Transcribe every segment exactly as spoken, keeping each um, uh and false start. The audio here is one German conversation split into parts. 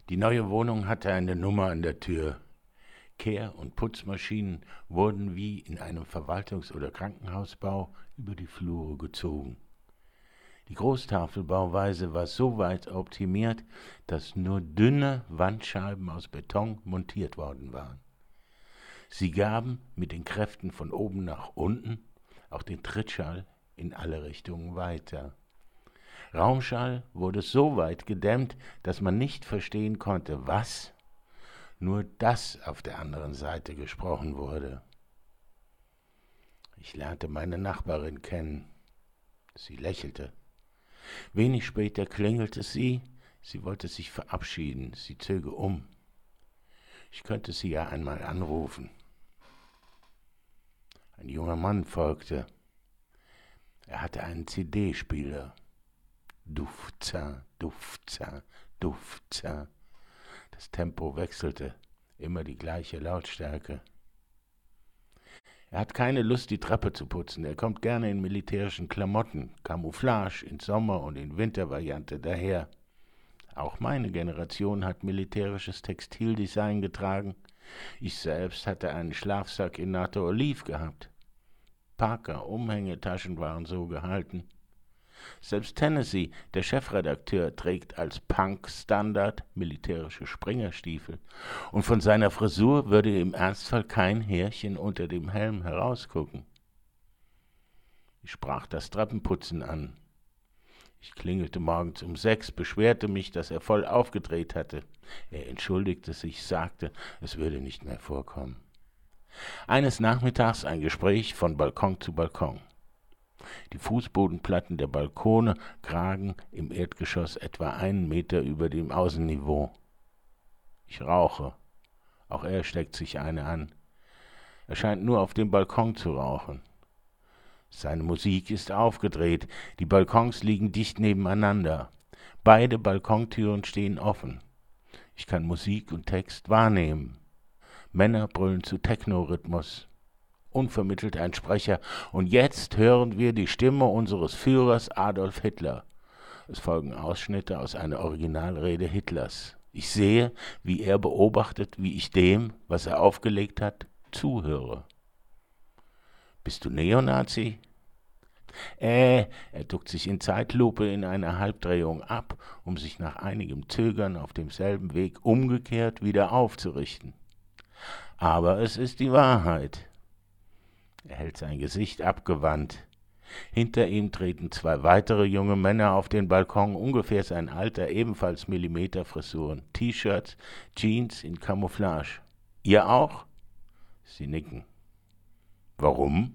Die neue Wohnung hatte eine Nummer an der Tür. Kehr- und Putzmaschinen wurden wie in einem Verwaltungs- oder Krankenhausbau über die Flure gezogen. Die Großtafelbauweise war so weit optimiert, dass nur dünne Wandscheiben aus Beton montiert worden waren. Sie gaben mit den Kräften von oben nach unten auch den Trittschall in alle Richtungen weiter. Raumschall wurde so weit gedämmt, dass man nicht verstehen konnte, was, nur dass auf der anderen Seite gesprochen wurde. Ich lernte meine Nachbarin kennen. Sie lächelte. Wenig später klingelte sie, sie wollte sich verabschieden, sie zöge um. Ich könnte sie ja einmal anrufen. Ein junger Mann folgte. Er hatte einen C D-Spieler. Dufza, Dufza, Dufza. Das Tempo wechselte, immer die gleiche Lautstärke. Er hat keine Lust, die Treppe zu putzen. Er kommt gerne in militärischen Klamotten, Camouflage in Sommer- und in Wintervariante daher. Auch meine Generation hat militärisches Textildesign getragen. Ich selbst hatte einen Schlafsack in Nato Oliv gehabt. Parker, Umhängetaschen waren so gehalten. Selbst Tennessee, der Chefredakteur, trägt als Punk-Standard militärische Springerstiefel. Und von seiner Frisur würde im Ernstfall kein Härchen unter dem Helm herausgucken. Ich sprach das Treppenputzen an. Ich klingelte morgens um sechs, beschwerte mich, dass er voll aufgedreht hatte. Er entschuldigte sich, sagte, es würde nicht mehr vorkommen. Eines Nachmittags ein Gespräch von Balkon zu Balkon. Die Fußbodenplatten der Balkone kragen im Erdgeschoss etwa einen Meter über dem Außenniveau. Ich rauche. Auch er steckt sich eine an. Er scheint nur auf dem Balkon zu rauchen. Seine Musik ist aufgedreht. Die Balkons liegen dicht nebeneinander. Beide Balkontüren stehen offen. Ich kann Musik und Text wahrnehmen. Männer brüllen zu Techno-Rhythmus. Unvermittelt ein Sprecher. Und jetzt hören wir die Stimme unseres Führers Adolf Hitler. Es folgen Ausschnitte aus einer Originalrede Hitlers. Ich sehe, wie er beobachtet, wie ich dem, was er aufgelegt hat, zuhöre. Bist du Neonazi? Äh, er duckt sich in Zeitlupe in einer Halbdrehung ab, um sich nach einigem Zögern auf demselben Weg umgekehrt wieder aufzurichten. Aber es ist die Wahrheit. Er hält sein Gesicht abgewandt. Hinter ihm treten zwei weitere junge Männer auf den Balkon, ungefähr sein Alter, ebenfalls Millimeterfrisuren, T-Shirts, Jeans in Camouflage. Ihr auch? Sie nicken. Warum?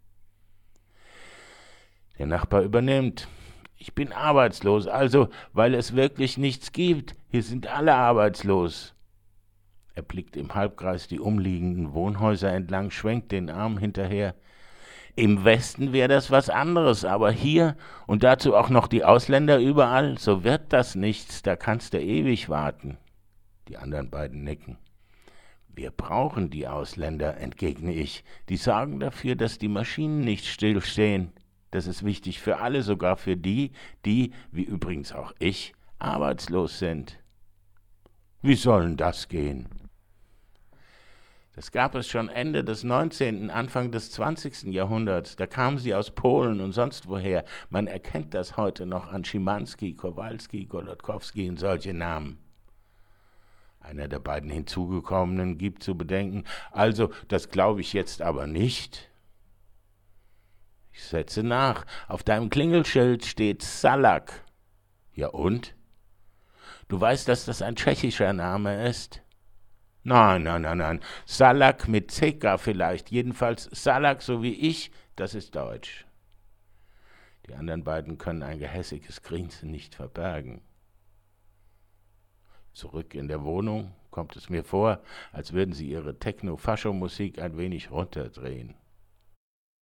Der Nachbar übernimmt. Ich bin arbeitslos, also, weil es wirklich nichts gibt. Hier sind alle arbeitslos. Er blickt im Halbkreis die umliegenden Wohnhäuser entlang, schwenkt den Arm hinterher. Im Westen wäre das was anderes, aber hier und dazu auch noch die Ausländer überall, so wird das nichts, da kannst du ewig warten. Die anderen beiden nicken. Wir brauchen die Ausländer, entgegne ich. Die sorgen dafür, dass die Maschinen nicht stillstehen. Das ist wichtig für alle, sogar für die, die, wie übrigens auch ich, arbeitslos sind. Wie soll denn das gehen? Das gab es schon Ende des neunzehnten, Anfang des zwanzigsten Jahrhunderts. Da kamen sie aus Polen und sonst woher. Man erkennt das heute noch an Schimanski, Kowalski, Golodkowski und solche Namen. Einer der beiden Hinzugekommenen gibt zu bedenken, also, das glaube ich jetzt aber nicht. Ich setze nach. Auf deinem Klingelschild steht Salak. Ja und? Du weißt, dass das ein tschechischer Name ist? Nein, nein, nein, nein. Salak mit C K vielleicht. Jedenfalls Salak so wie ich, das ist Deutsch. Die anderen beiden können ein gehässiges Grinsen nicht verbergen. Zurück in der Wohnung kommt es mir vor, als würden sie ihre Techno-Fascho-Musik ein wenig runterdrehen.